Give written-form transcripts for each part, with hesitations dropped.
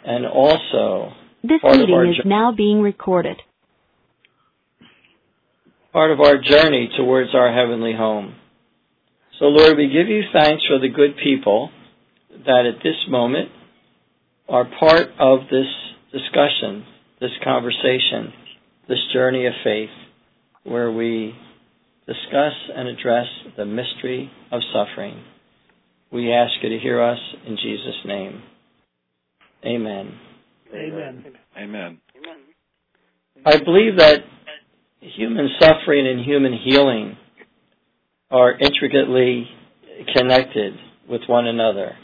and also this meeting is now being recorded. Part of our journey towards our heavenly home. So, Lord, we give you thanks for the good people that at this moment are part of this discussion, this conversation, this journey of faith, where we discuss and address the mystery of suffering. We ask you to hear us in Jesus' name. Amen. Amen. Amen. I believe that human suffering and human healing are intricately connected with one another.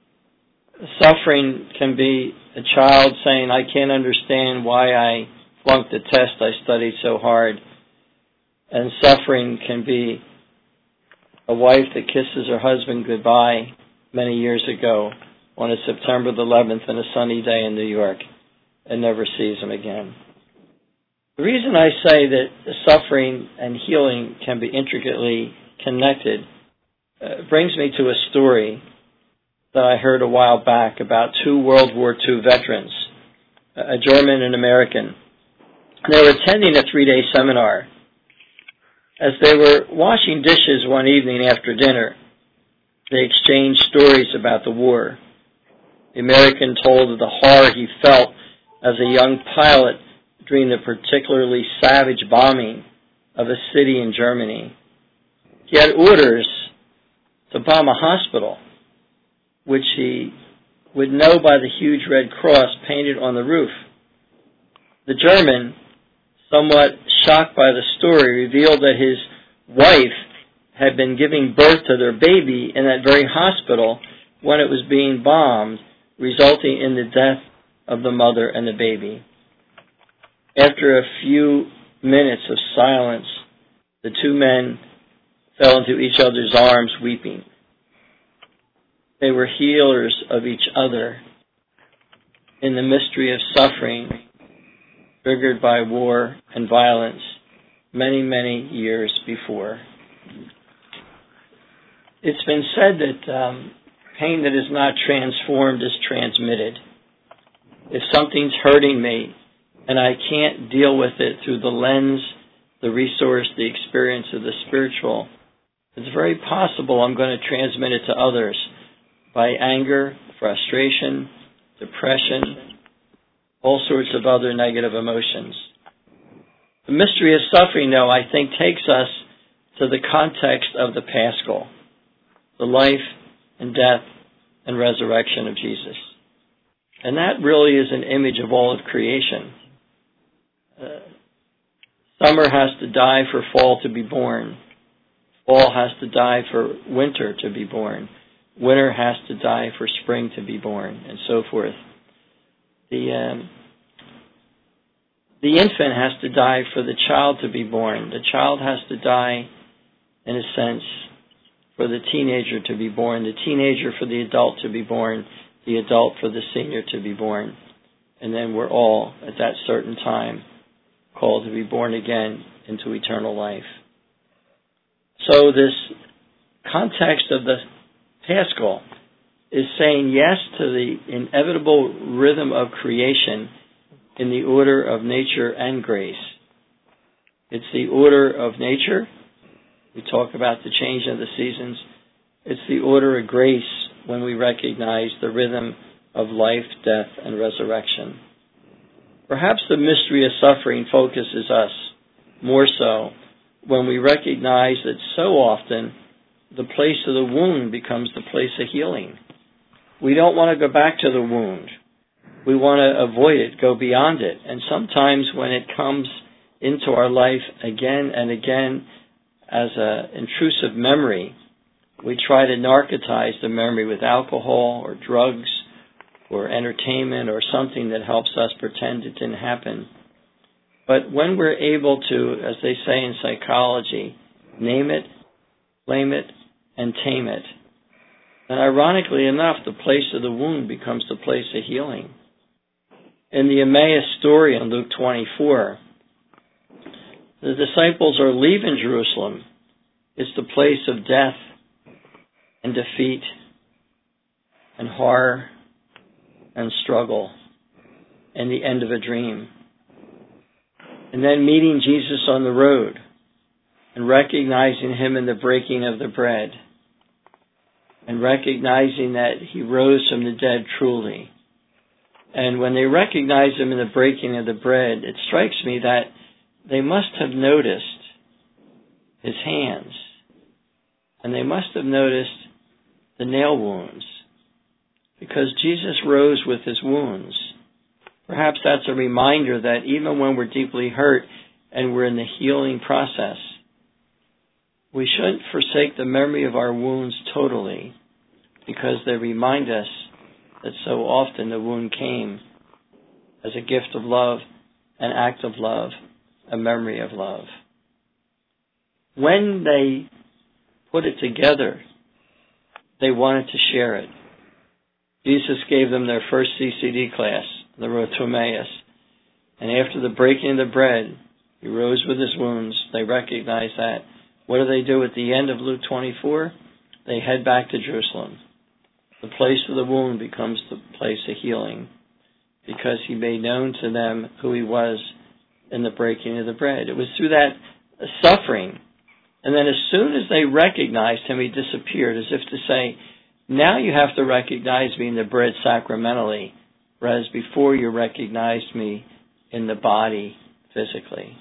Suffering can be a child saying, I can't understand why I flunked the test I studied so hard. And suffering can be a wife that kisses her husband goodbye many years ago on a September the 11th and a sunny day in New York and never sees him again. The reason I say that suffering and healing can be intricately connected brings me to a story that I heard a while back about two World War II veterans, a German and American. They were attending a 3-day seminar. As they were washing dishes one evening after dinner, they exchanged stories about the war. The American told of the horror he felt as a young pilot during the particularly savage bombing of a city in Germany. He had orders to bomb a hospital, which he would know by the huge red cross painted on the roof. The German, somewhat shocked by the story, revealed that his wife had been giving birth to their baby in that very hospital when it was being bombed, resulting in the death of the mother and the baby. After a few minutes of silence, the two men fell into each other's arms weeping. They were healers of each other in the mystery of suffering triggered by war and violence many, many years before. It's been said that pain that is not transformed is transmitted. If something's hurting me and I can't deal with it through the lens, the resource, the experience of the spiritual, it's very possible I'm going to transmit it to others by anger, frustration, depression, all sorts of other negative emotions. The mystery of suffering, though, I think takes us to the context of the Paschal, the life and death and resurrection of Jesus. And that really is an image of all of creation. Summer has to die for fall to be born. Fall has to die for winter to be born. Winter has to die for spring to be born, and so forth. The infant has to die for the child to be born. The child has to die, in a sense, for the teenager to be born. The teenager for the adult to be born. The adult for the senior to be born. And then we're all, at that certain time, called to be born again into eternal life. So this context of the Paschal is saying yes to the inevitable rhythm of creation in the order of nature and grace. It's the order of nature. We talk about the change of the seasons. It's the order of grace when we recognize the rhythm of life, death, and resurrection. Perhaps the mystery of suffering focuses us more so when we recognize that so often the place of the wound becomes the place of healing. We don't want to go back to the wound. We want to avoid it, go beyond it. And sometimes when it comes into our life again and again as an intrusive memory, we try to narcotize the memory with alcohol or drugs or entertainment or something that helps us pretend it didn't happen. But when we're able to, as they say in psychology, name it, blame it, and tame it, then ironically enough, the place of the wound becomes the place of healing. In the Emmaus story in Luke 24, the disciples are leaving Jerusalem. It's the place of death and defeat and horror and struggle and the end of a dream. And then meeting Jesus on the road and recognizing him in the breaking of the bread and recognizing that he rose from the dead truly. And when they recognize him in the breaking of the bread, it strikes me that they must have noticed his hands, and they must have noticed the nail wounds, because Jesus rose with his wounds. Perhaps that's a reminder that even when we're deeply hurt and we're in the healing process, we shouldn't forsake the memory of our wounds totally, because they remind us that so often the wound came as a gift of love, an act of love, a memory of love. When they put it together, they wanted to share it. Jesus gave them their first CCD class, the road to Emmaus. And after the breaking of the bread, he rose with his wounds. They recognized that. What do at the end of Luke 24? They head back to Jerusalem. The place of the wound becomes the place of healing, because he made known to them who he was in the breaking of the bread. It was through that suffering. And then as soon as they recognized him, he disappeared, as if to say, now you have to recognize me in the bread sacramentally, whereas before you recognized me in the body physically.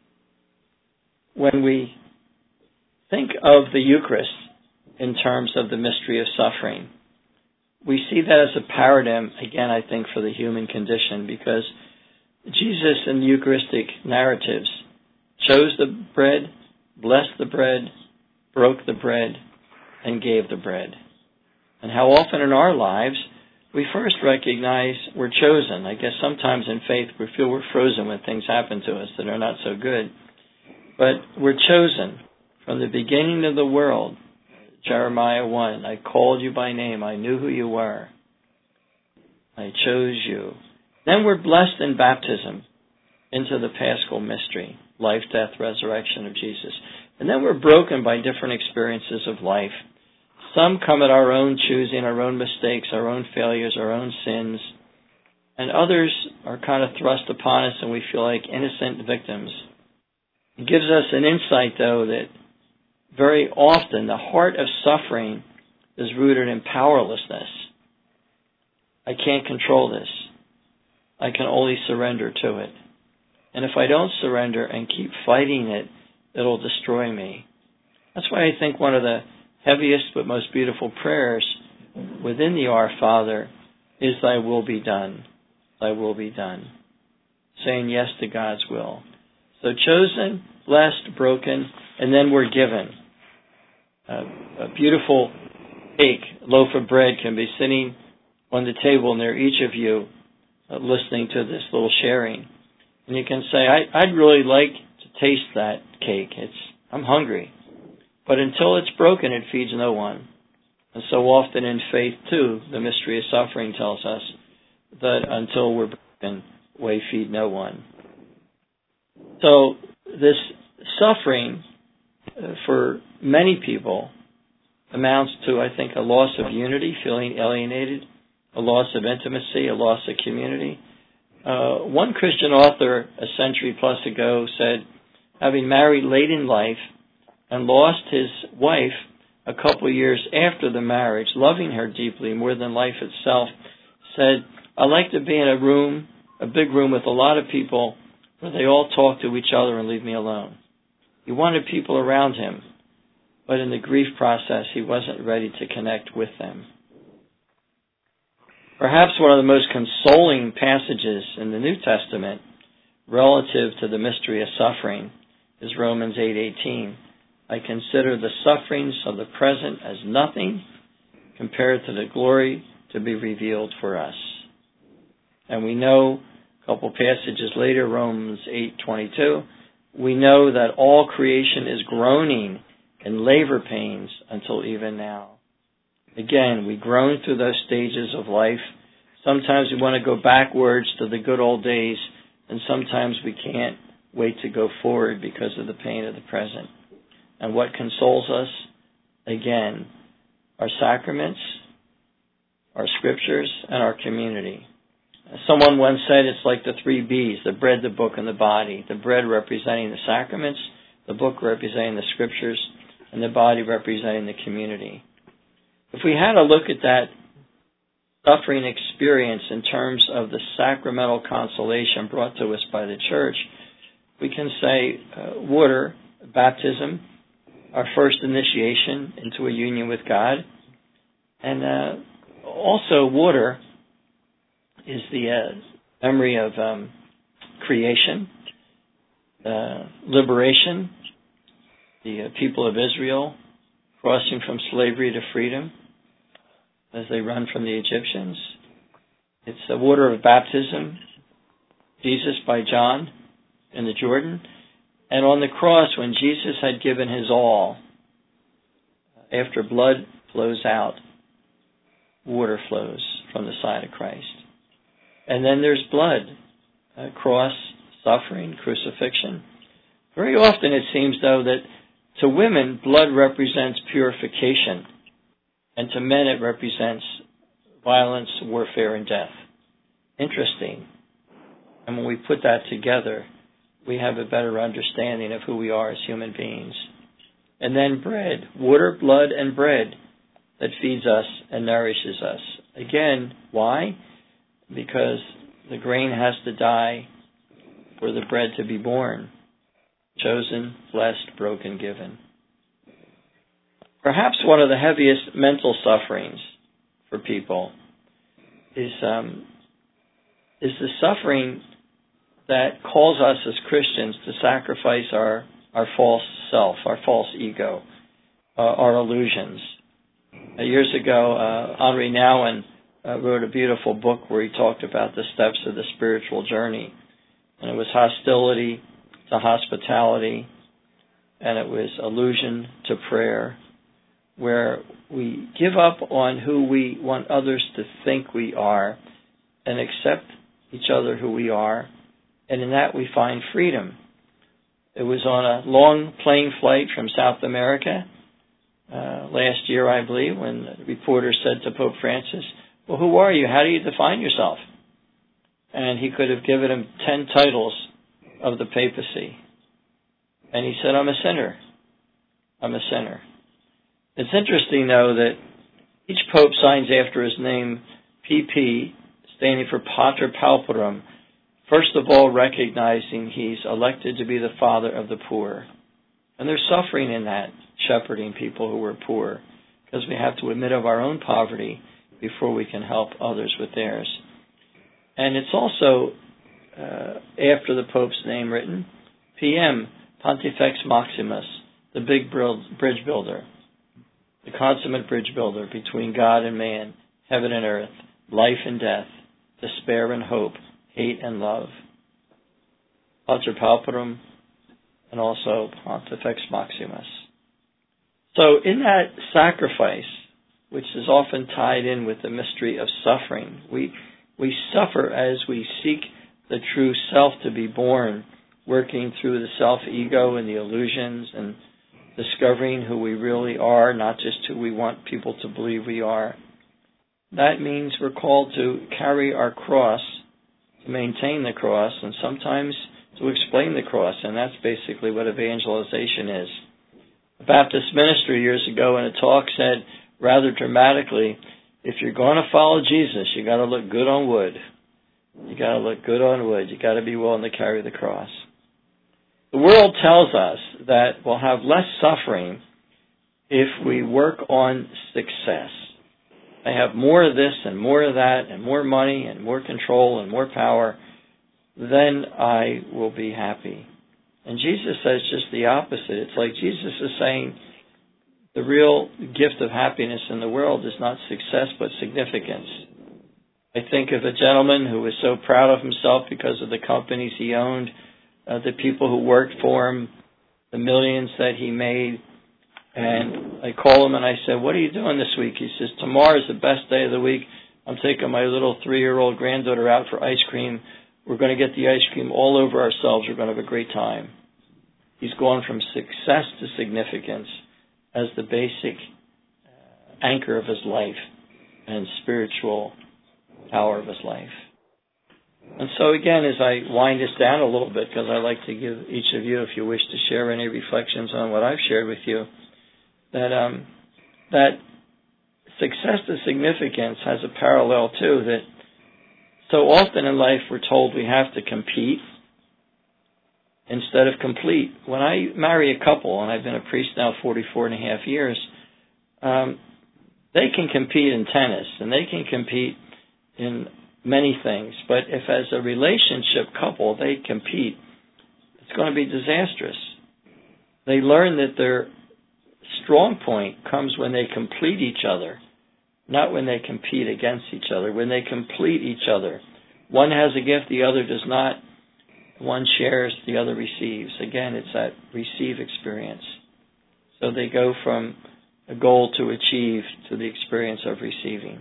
When we think of the Eucharist in terms of the mystery of suffering, we see that as a paradigm, again, I think, for the human condition, because Jesus in the Eucharistic narratives chose the bread, blessed the bread, broke the bread, and gave the bread. And how often in our lives we first recognize we're chosen. I guess sometimes in faith we feel we're frozen when things happen to us that are not so good. But we're chosen from the beginning of the world. Jeremiah 1, I called you by name. I knew who you were. I chose you. Then we're blessed in baptism into the Paschal mystery, life, death, resurrection of Jesus. And then we're broken by different experiences of life. Some come at our own choosing, our own mistakes, our own failures, our own sins. And others are kind of thrust upon us and we feel like innocent victims. It gives us an insight, though, that very often the heart of suffering is rooted in powerlessness. I can't control this. I can only surrender to it. And if I don't surrender and keep fighting it, it'll destroy me. That's why I think one of the heaviest but most beautiful prayers within the Our Father is Thy will be done. Thy will be done. Saying yes to God's will. So chosen, blessed, broken, and then we're given. A beautiful cake, a loaf of bread can be sitting on the table near each of you listening to this little sharing. And you can say, I'd really like to taste that cake. I'm hungry. But until it's broken, it feeds no one. And so often in faith, too, the mystery of suffering tells us that until we're broken, we feed no one. So this suffering for many people amounts to, I think, a loss of unity, feeling alienated, a loss of intimacy, a loss of community. One Christian author a century plus ago said, having married late in life and lost his wife a couple of years after the marriage, loving her deeply more than life itself, said, I like to be in a room, a big room with a lot of people where they all talk to each other and leave me alone. He wanted people around him, but in the grief process, he wasn't ready to connect with them. Perhaps one of the most consoling passages in the New Testament relative to the mystery of suffering is Romans 8:18. I consider the sufferings of the present as nothing compared to the glory to be revealed for us. And we know a couple passages later, Romans 8:22, we know that all creation is groaning in labor pains until even now. Again, we groan through those stages of life. Sometimes we want to go backwards to the good old days, and sometimes we can't wait to go forward because of the pain of the present. And what consoles us, again, our sacraments, our scriptures, and our community. Someone once said it's like the 3 B's, the bread, the book, and the body. The bread representing the sacraments, the book representing the scriptures, and the body representing the community. If we had a look at that suffering experience in terms of the sacramental consolation brought to us by the church, we can say water, baptism, our first initiation into a union with God, and also water is the memory of creation, liberation, the people of Israel crossing from slavery to freedom as they run from the Egyptians. It's the water of baptism, Jesus by John in the Jordan. And on the cross, when Jesus had given his all, after blood flows out, water flows from the side of Christ. And then there's blood, cross, suffering, crucifixion. Very often it seems, though, that to women, blood represents purification, and to men it represents violence, warfare, and death. Interesting. And when we put that together, we have a better understanding of who we are as human beings. And then bread, water, blood, and bread that feeds us and nourishes us. Again, why? Because the grain has to die for the bread to be born. Chosen, blessed, broken, given. Perhaps one of the heaviest mental sufferings for people is the suffering that calls us as Christians to sacrifice our false self, our false ego, our illusions. Years ago, Henri Nouwen wrote a beautiful book where he talked about the steps of the spiritual journey. And it was hostility to hospitality, and it was illusion to prayer, where we give up on who we want others to think we are and accept each other who we are, and in that we find freedom. It was on a long plane flight from South America last year, I believe, when the reporter said to Pope Francis, "Well, who are you? How do you define yourself?" And he could have given him 10 titles of the papacy. And he said, "I'm a sinner. I'm a sinner." It's interesting, though, that each pope signs after his name PP, standing for Pater Pauperum, first of all recognizing he's elected to be the father of the poor. And there's suffering in that, shepherding people who are poor, because we have to admit of our own poverty before we can help others with theirs. And it's also, after the Pope's name written, PM, Pontifex Maximus, the big bridge builder, the consummate bridge builder between God and man, heaven and earth, life and death, despair and hope, hate and love. Pater Pauperum, and also Pontifex Maximus. So in that sacrifice, which is often tied in with the mystery of suffering, we suffer as we seek the true self to be born, working through the self-ego and the illusions and discovering who we really are, not just who we want people to believe we are. That means we're called to carry our cross, to maintain the cross, and sometimes to explain the cross, and that's basically what evangelization is. The Baptist minister years ago in a talk said, rather dramatically, if you're going to follow Jesus, you got to look good on wood. You got to look good on wood. You got to be willing to carry the cross. The world tells us that we'll have less suffering if we work on success. I have more of this and more of that and more money and more control and more power, then I will be happy. And Jesus says just the opposite. It's like Jesus is saying the real gift of happiness in the world is not success but significance. I think of a gentleman who was so proud of himself because of the companies he owned, the people who worked for him, the millions that he made. And I call him and I said, "What are you doing this week?" He says, "Tomorrow's the best day of the week. I'm taking my little 3-year-old granddaughter out for ice cream. We're going to get the ice cream all over ourselves. We're going to have a great time." He's gone from success to significance as the basic anchor of his life and spiritual power of his life. And so again, as I wind this down a little bit, because I like to give each of you, if you wish to share any reflections on what I've shared with you, that success to significance has a parallel too, that so often in life we're told we have to compete instead of complete. When I marry a couple, and I've been a priest now 44 and a half years, they can compete in tennis, and they can compete in many things, but if as a relationship couple they compete, it's going to be disastrous. They learn that their strong point comes when they complete each other, not when they compete against each other. When they complete each other, one has a gift, the other does not. One shares, the other receives. Again, it's that receive experience. So they go from a goal to achieve to the experience of receiving.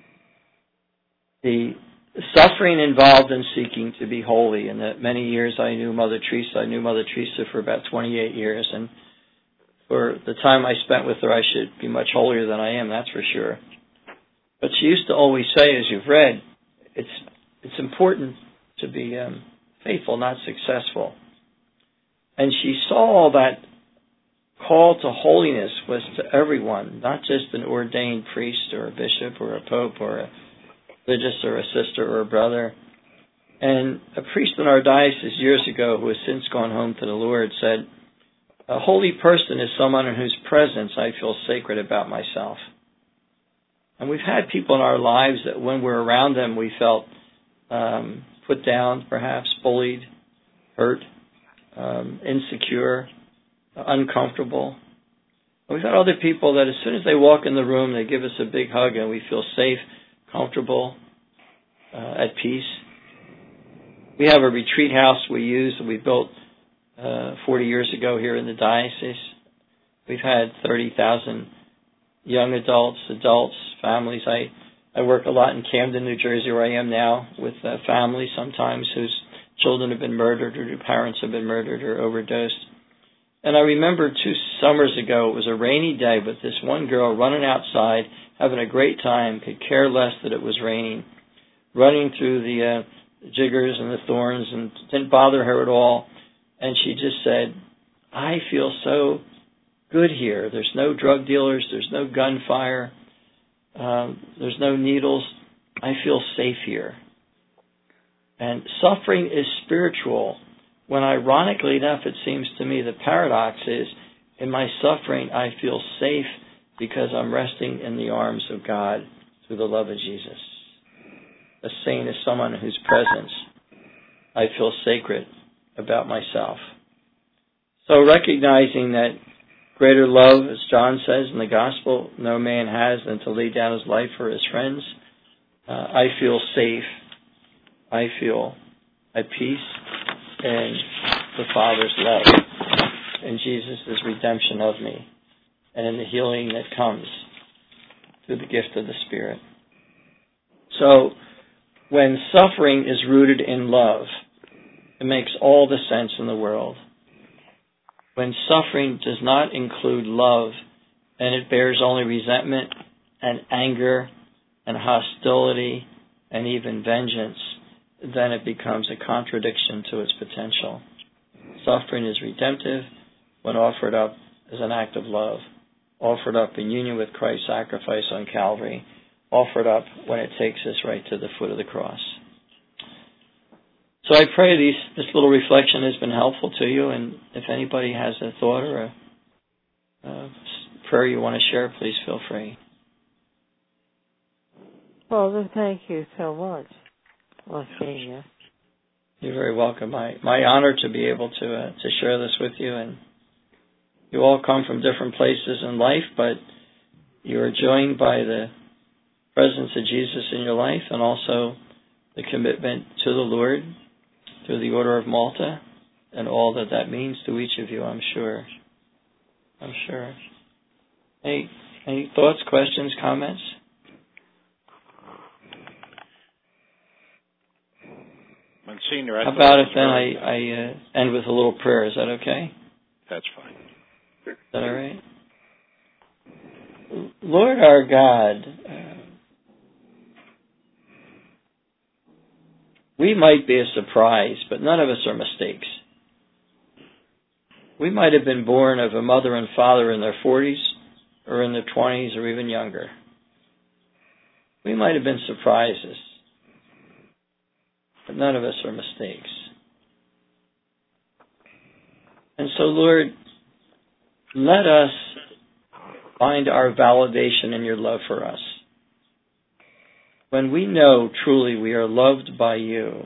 The suffering involved in seeking to be holy. In the many years I knew Mother Teresa, for about 28 years, and for the time I spent with her, I should be much holier than I am, that's for sure. But she used to always say, as you've read, it's important to be faithful, not successful. And she saw all that call to holiness was to everyone, not just an ordained priest or a bishop or a pope or a religious or a sister or a brother. And a priest in our diocese years ago, who has since gone home to the Lord, said, a holy person is someone in whose presence I feel sacred about myself. And we've had people in our lives that when we're around them we felt put down, perhaps bullied, hurt, insecure, uncomfortable. And we've had other people that as soon as they walk in the room, they give us a big hug and we feel safe, comfortable, at peace. We have a retreat house we use that we built 40 years ago here in the diocese. We've had 30,000 young adults, families. I work a lot in Camden, New Jersey, where I am now, with families sometimes whose children have been murdered or their parents have been murdered or overdosed. And I remember 2 summers ago, it was a rainy day, but this one girl running outside, having a great time, could care less that it was raining, running through the jiggers and the thorns, and didn't bother her at all. And she just said, I feel so good here. There's no drug dealers, there's no gunfire, there's no needles. I feel safe here. And suffering is spiritual, when ironically enough, it seems to me the paradox is, in my suffering I feel safe because I'm resting in the arms of God through the love of Jesus. A saint is someone in whose presence I feel sacred about myself. So recognizing that greater love, as John says in the Gospel, no man has than to lay down his life for his friends, I feel safe. I feel at peace in the Father's love, in Jesus' redemption of me, and in the healing that comes through the gift of the Spirit. So, when suffering is rooted in love, it makes all the sense in the world. When suffering does not include love, and it bears only resentment and anger and hostility and even vengeance, then it becomes a contradiction to its potential. Suffering is redemptive when offered up as an act of love, offered up in union with Christ's sacrifice on Calvary, offered up when it takes us right to the foot of the cross. So I pray this little reflection has been helpful to you, and if anybody has a thought or a prayer you want to share, please feel free. Father, thank you so much, Monsignor. You're very welcome. My honor to be able to share this with you. And you all come from different places in life, but you are joined by the presence of Jesus in your life, and also the commitment to the Lord through the Order of Malta, and all that means to each of you, I'm sure. Any thoughts, questions, comments? Monsignor, how about if then I end with a little prayer? Is that okay? That's fine. Is that all right? Lord our God, we might be a surprise, but none of us are mistakes. We might have been born of a mother and father in their 40s or in their 20s or even younger. We might have been surprises, but none of us are mistakes. And so, Lord, let us find our validation in your love for us. When we know truly we are loved by you,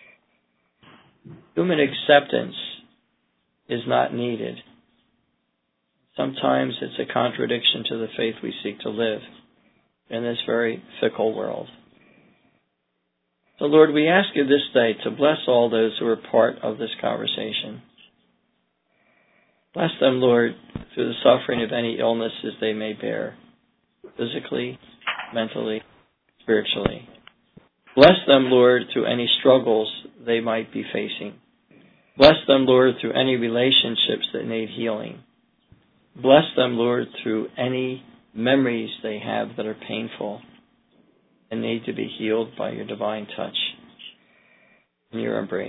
human acceptance is not needed. Sometimes it's a contradiction to the faith we seek to live in this very fickle world. So, Lord, we ask you this day to bless all those who are part of this conversation. Bless them, Lord, through the suffering of any illnesses they may bear, physically, mentally, spiritually. Bless them, Lord, through any struggles they might be facing. Bless them, Lord, through any relationships that need healing. Bless them, Lord, through any memories they have that are painful and need to be healed by your divine touch and your embrace.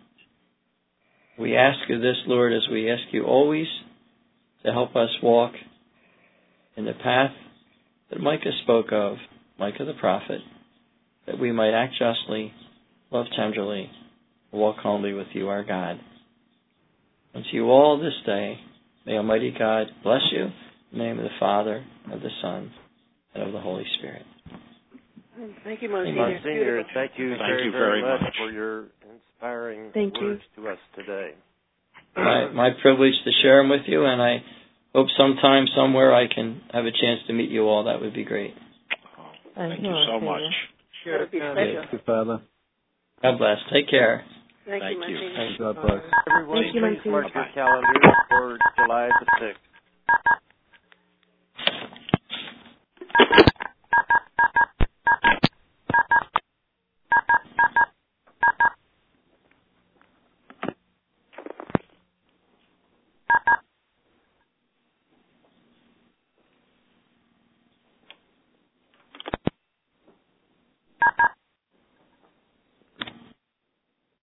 We ask you this, Lord, as we ask you always to help us walk in the path that Micah spoke of, Micah the prophet, that we might act justly, love tenderly, walk humbly with you, our God. And to you all this day, may Almighty God bless you in the name of the Father, of the Son, and of the Holy Spirit. Thank you, Monsignor. Monsignor, thank you very much for your inspiring words to us today. My privilege to share them with you, and I hope sometime, somewhere, I can have a chance to meet you all. That would be great. Thank you so much. Sure, it'd be a pleasure. Thank you, Father. God bless. Take care. Thank you, Monsignor. God bless. Everyone, Thank you, please Monsignor. mark your calendars for July the 6th.